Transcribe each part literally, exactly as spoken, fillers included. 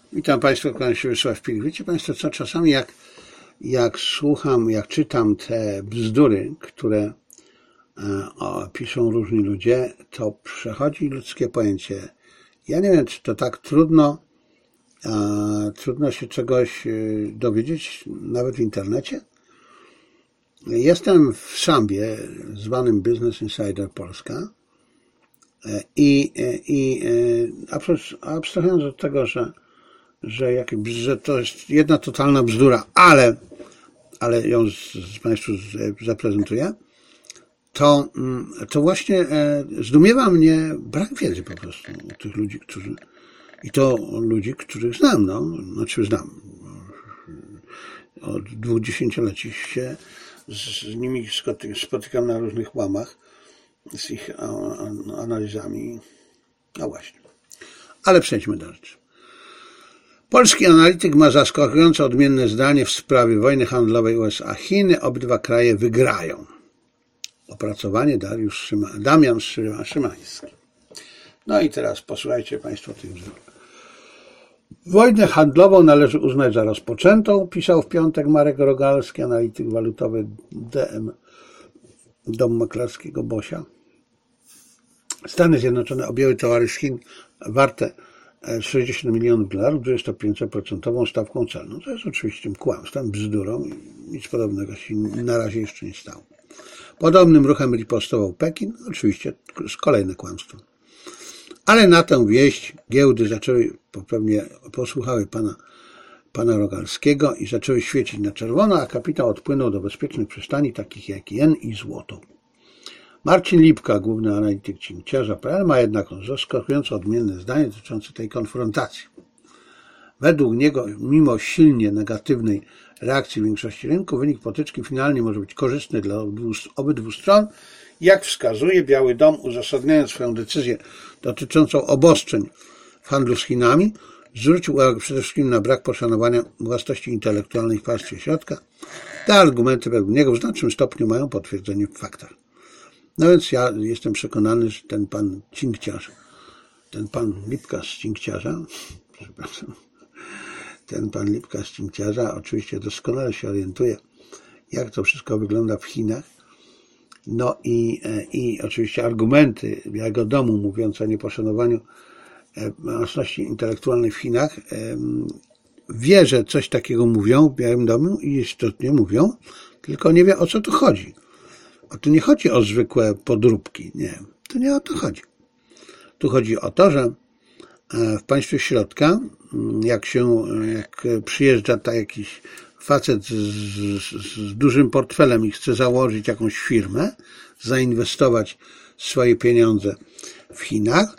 Witam Państwa, kłaniam się Wiesław Pilik. Wiecie Państwo co, czasami jak, jak słucham, jak czytam te bzdury, które e, o, piszą różni ludzie, to przechodzi ludzkie pojęcie. Ja nie wiem, czy to tak trudno, e, trudno się czegoś e, dowiedzieć, nawet w internecie. Jestem w Szambie, zwanym Business Insider Polska i, i abstrahując od tego, że, że, jak, że to jest jedna totalna bzdura, ale, ale ją z, z Państwu zaprezentuję, to, to właśnie zdumiewa mnie brak wiedzy po prostu u tych ludzi, którzy, i to ludzi, których znam, no, znaczy znam. Od dwóch dziesięcioleci się z nimi spotykam na różnych łamach z ich analizami. No właśnie. Ale przejdźmy do rzeczy. Polski analityk ma zaskakująco odmienne zdanie w sprawie wojny handlowej U S A-Chiny. Obydwa kraje wygrają. Opracowanie Dariusz Szyma, Damian Szymański. No i teraz posłuchajcie Państwo tych bzdur. Wojnę handlową należy uznać za rozpoczętą, pisał w piątek Marek Rogalski, analityk walutowy D M, Domu Maklerskiego Bosia. Stany Zjednoczone objęły towary z Chin warte sześćdziesiąt milionów dolarów dwudziestopięć procent stawką celną. To jest oczywiście kłamstwem, bzdurą i nic podobnego się na razie jeszcze nie stało. Podobnym ruchem ripostował Pekin, oczywiście kolejne kłamstwo. Ale na tę wieść giełdy zaczęły, pewnie posłuchały pana, pana Rogalskiego i zaczęły świecić na czerwono, a kapitał odpłynął do bezpiecznych przystani, takich jak jen i złoto. Marcin Lipka, główny analityk cinkciarza kropka p l, ma jednak zaskakująco odmienne zdanie dotyczące tej konfrontacji. Według niego, mimo silnie negatywnej reakcji większości rynku, wynik potyczki finalnie może być korzystny dla obydwu stron. Jak wskazuje Biały Dom, uzasadniając swoją decyzję dotyczącą obostrzeń w handlu z Chinami, zwrócił uwagę przede wszystkim na brak poszanowania własności intelektualnej w państwie środka. Te argumenty według niego w znacznym stopniu mają potwierdzenie w faktach. No więc ja jestem przekonany, że ten pan cinkciarz, ten pan Lipka z cinkciarza, przepraszam, ten pan Lipka z cinkciarza oczywiście doskonale się orientuje, jak to wszystko wygląda w Chinach. No i, i oczywiście argumenty Białego Domu mówiące o nieposzanowaniu własności intelektualnej w Chinach, wie, że coś takiego mówią w Białym Domu i istotnie mówią, tylko nie wie, o co tu chodzi. A tu nie chodzi o zwykłe podróbki, nie, tu nie o to chodzi. Tu chodzi o to, że w państwie środka, jak się, jak przyjeżdża ta jakiś facet z, z, z dużym portfelem i chce założyć jakąś firmę, zainwestować swoje pieniądze w Chinach,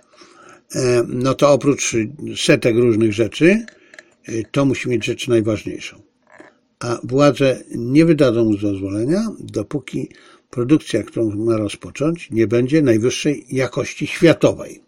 no to oprócz setek różnych rzeczy, to musi mieć rzecz najważniejszą. A władze nie wydadzą mu zezwolenia, dopóki produkcja, którą ma rozpocząć, nie będzie najwyższej jakości światowej.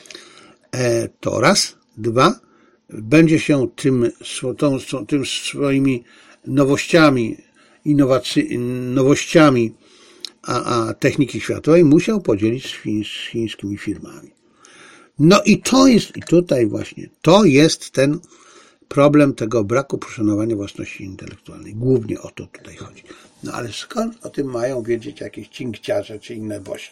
To raz. Dwa. Będzie się tym, tą, tym swoimi nowościami, innowacji, nowościami a, a techniki światowej musiał podzielić z, chiń, z chińskimi firmami. No i to jest, i tutaj właśnie, to jest ten problem tego braku poszanowania własności intelektualnej. Głównie o to tutaj chodzi. No ale skąd o tym mają wiedzieć jakieś cinkciarze czy inne bosie?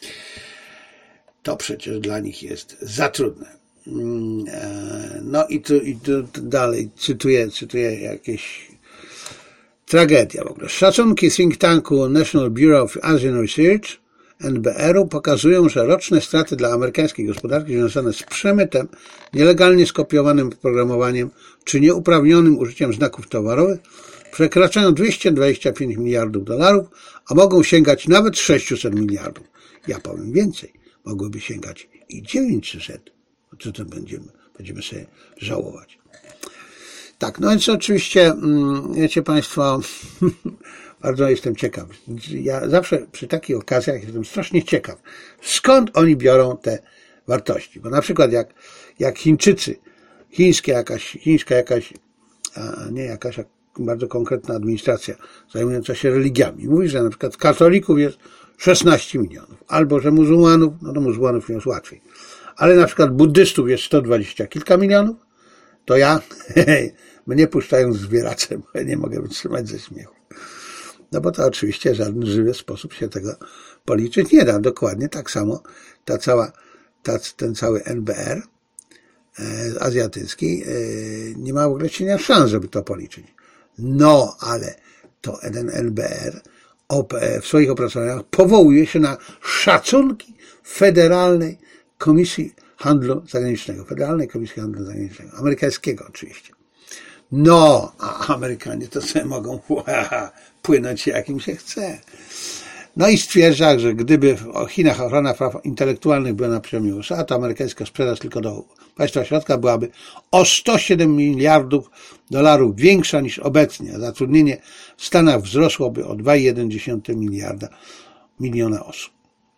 To przecież dla nich jest za trudne. No i tu, i tu dalej cytuję, cytuję jakieś tragedia w ogóle. Szacunki think tanku National Bureau of Asian Research, N B R u, pokazują, że roczne straty dla amerykańskiej gospodarki związane z przemytem, nielegalnie skopiowanym programowaniem czy nieuprawnionym użyciem znaków towarowych przekraczają dwieście dwadzieścia pięć miliardów dolarów, a mogą sięgać nawet sześćset miliardów. Ja powiem więcej, mogłyby sięgać i dziewięćset. Co to będziemy? Będziemy sobie żałować. Tak, no więc oczywiście, wiecie Państwo, bardzo jestem ciekaw. Ja zawsze przy takich okazjach jestem strasznie ciekaw, skąd oni biorą te wartości. Bo na przykład jak, jak Chińczycy, chińskie jakaś, chińska jakaś, a nie jakaś bardzo konkretna administracja zajmująca się religiami, mówi, że na przykład katolików jest szesnaście milionów, albo że muzułmanów, no do muzułmanów jest łatwiej. Ale na przykład buddystów jest sto dwadzieścia kilka milionów, to ja, mnie puszczają z zbieraczem, bo ja nie mogę wytrzymać ze śmiechu. No bo to oczywiście w żaden żywy sposób się tego policzyć nie da. Dokładnie tak samo ta cała, ta, ten cały N B R e, azjatycki e, nie ma w ogóle cienia szans, żeby to policzyć. No, ale to ten N B R w swoich opracowaniach powołuje się na szacunki Federalnej Komisji Handlu Zagranicznego. Federalnej Komisji Handlu Zagranicznego. Amerykańskiego oczywiście. No, a Amerykanie to sobie mogą płynąć jak im się chce. No i stwierdza, że gdyby w Chinach ochrona praw intelektualnych była na poziomie U S A, to amerykańska sprzedaż tylko do państwa środka byłaby o sto siedem miliardów dolarów większa niż obecnie, a zatrudnienie w Stanach wzrosłoby o dwa przecinek jeden miliarda miliona osób.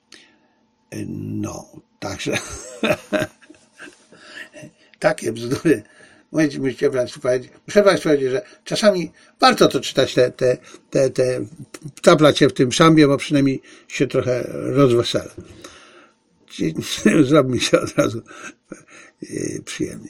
No, także takie bzdury. Muszę Państwu powiedzieć, muszę Państwu powiedzieć, że czasami warto to czytać, te, te, te, te taplać się w tym szambie, bo przynajmniej się trochę rozwesela. Zrobi mi się od razu przyjemnie.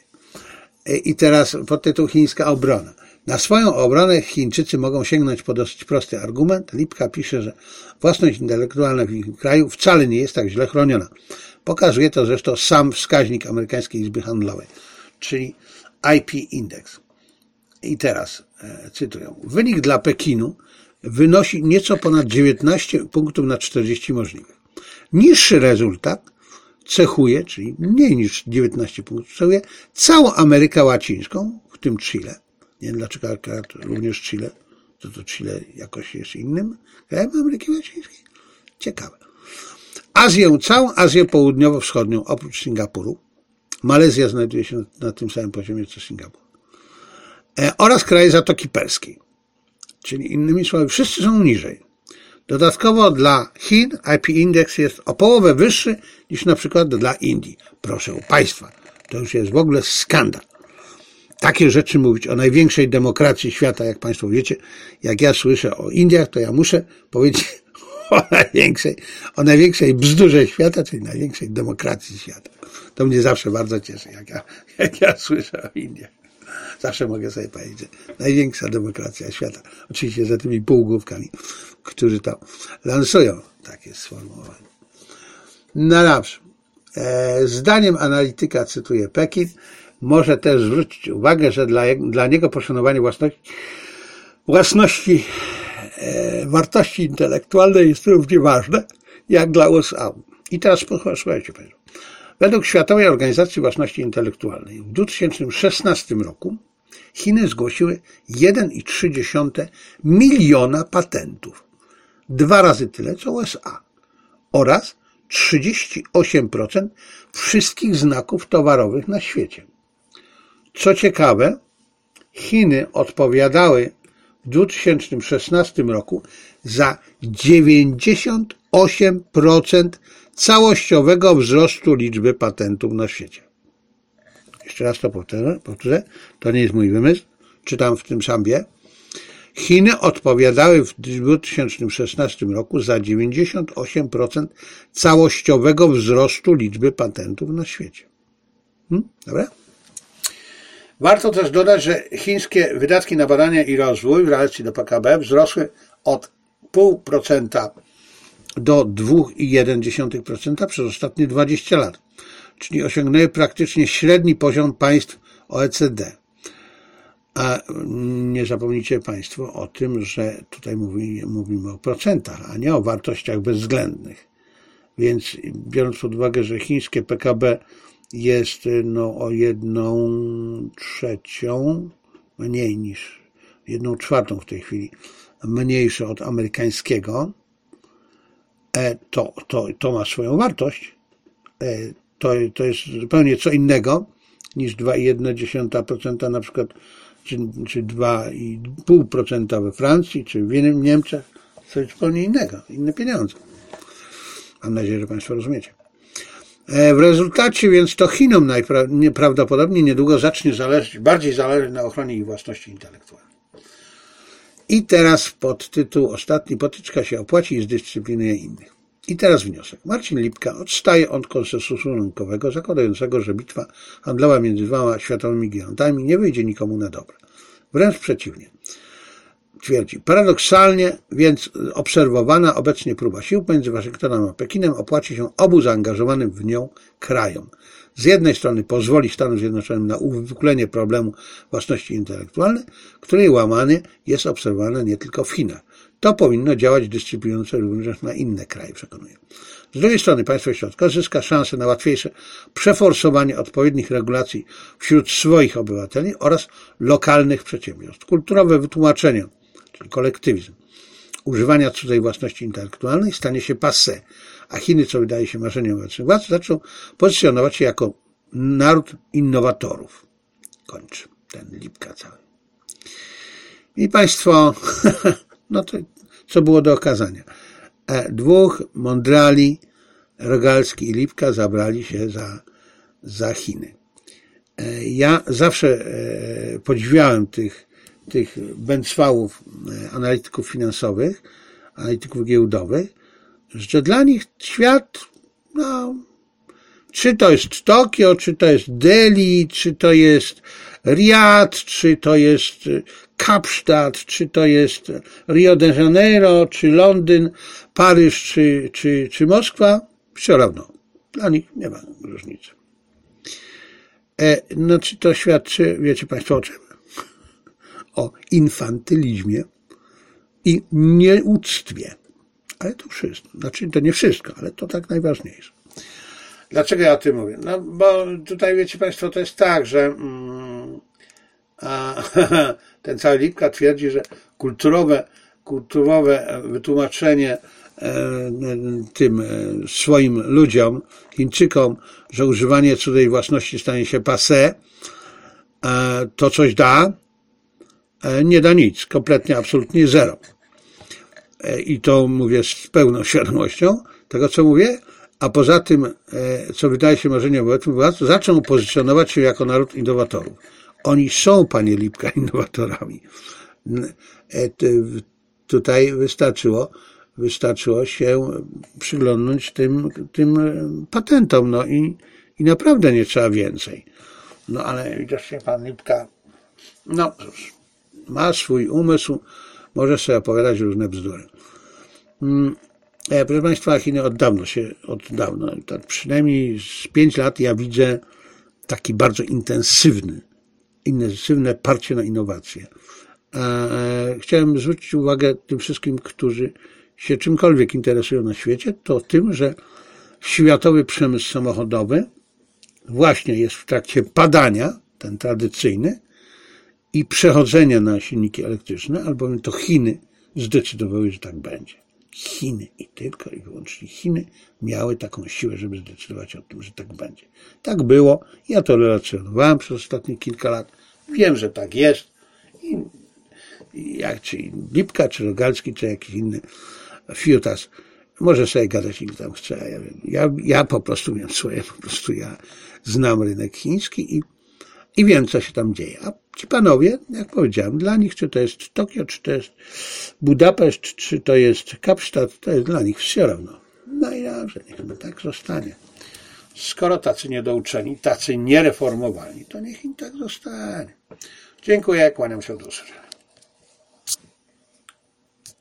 I teraz podtytuł Chińska obrona. Na swoją obronę Chińczycy mogą sięgnąć po dosyć prosty argument. Lipka pisze, że własność intelektualna w ich kraju wcale nie jest tak źle chroniona. Pokazuje to zresztą sam wskaźnik Amerykańskiej Izby Handlowej, czyli I P Index. I teraz e, cytuję. Wynik dla Pekinu wynosi nieco ponad dziewiętnaście punktów na czterdzieści możliwych. Niższy rezultat cechuje, czyli mniej niż dziewiętnaście punktów, cechuje całą Amerykę Łacińską, w tym Chile. Nie wiem dlaczego również Chile, to to Chile jakoś jest innym krajem Ameryki Łacińskiej. Ciekawe. Azję, całą Azję Południowo-Wschodnią, oprócz Singapuru. Malezja znajduje się na tym samym poziomie co Singapur. E, oraz kraje Zatoki Perskiej. Czyli innymi słowy, wszyscy są niżej. Dodatkowo dla Chin I P Index jest o połowę wyższy niż na przykład dla Indii. Proszę Państwa, to już jest w ogóle skandal. Takie rzeczy mówić o największej demokracji świata, jak Państwo wiecie, jak ja słyszę o Indiach, to ja muszę powiedzieć o największej, o największej bzdurze świata, czyli największej demokracji świata. To mnie zawsze bardzo cieszy, jak ja, jak ja słyszę o Indiach. Zawsze mogę sobie powiedzieć, że największa demokracja świata. Oczywiście za tymi półgłówkami, którzy to lansują takie sformułowanie. No dobrze. Zdaniem analityka, cytuję Pekin, może też zwrócić uwagę, że dla, dla niego poszanowanie własności, własności e, wartości intelektualnej jest równie ważne, jak dla U S A. I teraz posłuchajcie Państwo. Według Światowej Organizacji Własności Intelektualnej w dwa tysiące szesnastym roku Chiny zgłosiły jeden przecinek trzy miliona patentów. Dwa razy tyle co U S A. Oraz trzydzieści osiem procent wszystkich znaków towarowych na świecie. Co ciekawe, Chiny odpowiadały w dwa tysiące szesnastym roku za dziewięćdziesiąt osiem procent całościowego wzrostu liczby patentów na świecie. Jeszcze raz to powtórzę, powtórzę. To nie jest mój wymysł. Czytam w tym szambie. Chiny odpowiadały w dwa tysiące szesnastym roku za dziewięćdziesiąt osiem procent całościowego wzrostu liczby patentów na świecie. Hmm? Dobra? Warto też dodać, że chińskie wydatki na badania i rozwój w relacji do P K B wzrosły od zero przecinek pięć procent do dwa przecinek jeden procent przez ostatnie dwadzieścia lat, czyli osiągnęły praktycznie średni poziom państw O E C D. A nie zapomnijcie Państwo o tym, że tutaj mówi, mówimy o procentach, a nie o wartościach bezwzględnych. Więc biorąc pod uwagę, że chińskie P K B jest no, o jedną trzecią mniej niż jedną czwartą w tej chwili mniejsze od amerykańskiego, to, to, to ma swoją wartość. To, to jest zupełnie co innego niż dwa przecinek jeden procent na przykład, czy, czy dwa przecinek pięć procent we Francji, czy w Niemczech. Coś zupełnie innego, inne pieniądze. Mam nadzieję, że Państwo rozumiecie. W rezultacie więc to Chinom najprawdopodobniej niedługo zacznie zależeć, bardziej zależeć na ochronie ich własności intelektualnej. I teraz podtytuł ostatni, potyczka się opłaci i zdyscyplinuje innych. I teraz wniosek. Marcin Lipka odstaje od konsensusu rynkowego, zakładającego, że bitwa handlowa między dwoma światowymi gigantami nie wyjdzie nikomu na dobre. Wręcz przeciwnie. Twierdzi, paradoksalnie więc obserwowana obecnie próba sił między Waszyngtonem a Pekinem opłaci się obu zaangażowanym w nią krajom. Z jednej strony pozwoli Stanom Zjednoczonym na uwypuklenie problemu własności intelektualnej, której łamanie jest obserwowane nie tylko w Chinach. To powinno działać dyscyplinująco również na inne kraje, przekonuje. Z drugiej strony państwo środka zyska szansę na łatwiejsze przeforsowanie odpowiednich regulacji wśród swoich obywateli oraz lokalnych przedsiębiorstw. Kulturowe wytłumaczenie, czyli kolektywizm, używania cudzej własności intelektualnej stanie się passé, a Chiny, co wydaje się marzeniem obecnych władz, zaczną pozycjonować się jako naród innowatorów. Kończy ten Lipka cały. I państwo, no to co było do okazania. Dwóch mądrali, Rogalski i Lipka, zabrali się za, za Chiny. Ja zawsze podziwiałem tych, tych bęcwałów analityków finansowych, analityków giełdowych, że dla nich świat, no, czy to jest Tokio, czy to jest Delhi, czy to jest Riad, czy to jest Kapsztad, czy to jest Rio de Janeiro, czy Londyn, Paryż, czy, czy, czy Moskwa, все равно. Dla nich nie ma różnicy. E, no, czy to świadczy, wiecie państwo o czym? O infantylizmie i nieuctwie. Ale to wszystko. Znaczy, to nie wszystko, ale to tak najważniejsze. Dlaczego ja o tym mówię? No, bo tutaj, wiecie państwo, to jest tak, że mm, a, ten cały Lipka twierdzi, że kulturowe, kulturowe wytłumaczenie e, tym e, swoim ludziom, Chińczykom, że używanie cudzej własności stanie się passé, e, to coś da, e, nie da nic. Kompletnie, absolutnie zero. E, I to mówię z pełną świadomością tego, co mówię. A poza tym, co wydaje się marzeniem obecnych władz, zaczną pozycjonować się jako naród innowatorów. Oni są, panie Lipka, innowatorami. Tutaj wystarczyło, wystarczyło się przyglądnąć tym, tym patentom, no i, i naprawdę nie trzeba więcej. No ale widocznie pan Lipka, no cóż, ma swój umysł, może sobie opowiadać różne bzdury. Proszę państwa, Chiny od dawna się, od dawna, tak przynajmniej z pięć lat ja widzę taki bardzo intensywny, intensywne parcie na innowacje. Chciałem zwrócić uwagę tym wszystkim, którzy się czymkolwiek interesują na świecie, to tym, że światowy przemysł samochodowy właśnie jest w trakcie padania, ten tradycyjny, i przechodzenia na silniki elektryczne, albowiem to Chiny zdecydowały, że tak będzie. Chiny i tylko i wyłącznie Chiny miały taką siłę, żeby zdecydować o tym, że tak będzie. Tak było. Ja to relacjonowałem przez ostatnie kilka lat. Wiem, że tak jest. I, i jak czy Lipka, czy Rogalski, czy jakiś inny fiutas może sobie gadać ile tam chce. Ja, wiem. Ja, ja po prostu wiem swoje, po prostu ja znam rynek chiński i, i wiem, co się tam dzieje. A ci panowie, jak powiedziałem, dla nich, czy to jest Tokio, czy to jest Budapeszt, czy to jest Kapsztad, to jest dla nich все равно. No i dobrze, niech tak zostanie. Skoro tacy niedouczeni, tacy niereformowani, to niech im tak zostanie. Dziękuję, kłaniam się do usłyszenia.